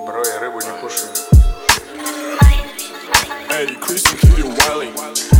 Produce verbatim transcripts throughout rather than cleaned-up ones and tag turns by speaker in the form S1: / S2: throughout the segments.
S1: Бро, я рыбу не кушаю.
S2: Эй, Кристи, Кири, Уайли.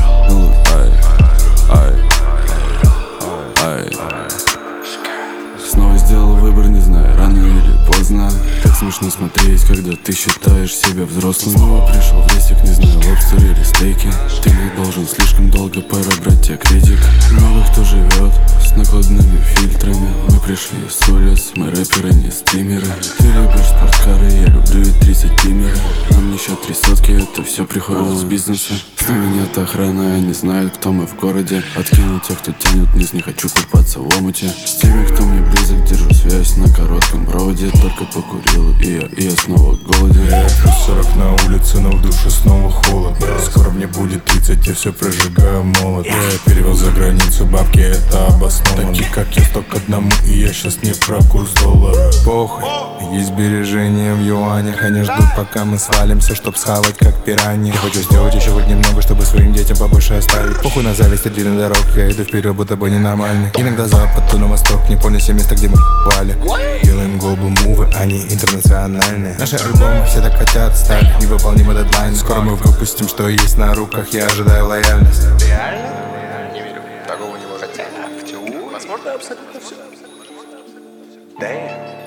S3: Снова сделал выбор, не знаю, рано или поздно. Так смешно смотреть, когда ты считаешь себя взрослым. Снова пришел в рейсик, не знаю, лобстер или стейки. Ты не должен слишком долго, пора брать тебе кредит. Много кто живет с накладными фильтрами. Мы пришли с улиц, мы рэперы, не стримеры. Ты любишь спорткары, я люблю и тридцать тиммеры. Нам еще три сотки, это все приходит из бизнеса. С нами нет охраны, они знают, кто мы в городе. Откинул тех, кто тянет вниз, не хочу купаться в омуте. С теми, кто мне близок, держу связь на коротком проводе. Только покурил, и я, и я снова голоден.
S4: Плюс сорок на улице, но в душе снова холодно. Скоро мне будет тридцать, я все прожигаю молот. Я перевел за границу бабки, это обоснованно. Такие как я, сто к одному, и я сейчас не про курс доллара. Похуй, есть сбережения в юанях. Они ждут, пока мы свалимся, чтоб схавать как пираньи. Я хочу сделать еще хоть немного, чтобы своим детям побольше оставить. Похуй на зависть и длинный дорог, я иду вперед, будто бы ненормальный. Иногда запад, то на восток, не помню все места, где мы вали. Делаем глобал мувы, они интернациональные. Наши альбомы все так хотят стать невыполнимый дедлайн. Скоро мы выпустим, что есть на руках, я ожидаю лояльность.
S1: Реально? Не верю. Такого не может. Хотя, в теории. Возможно, абсолютно все. Да.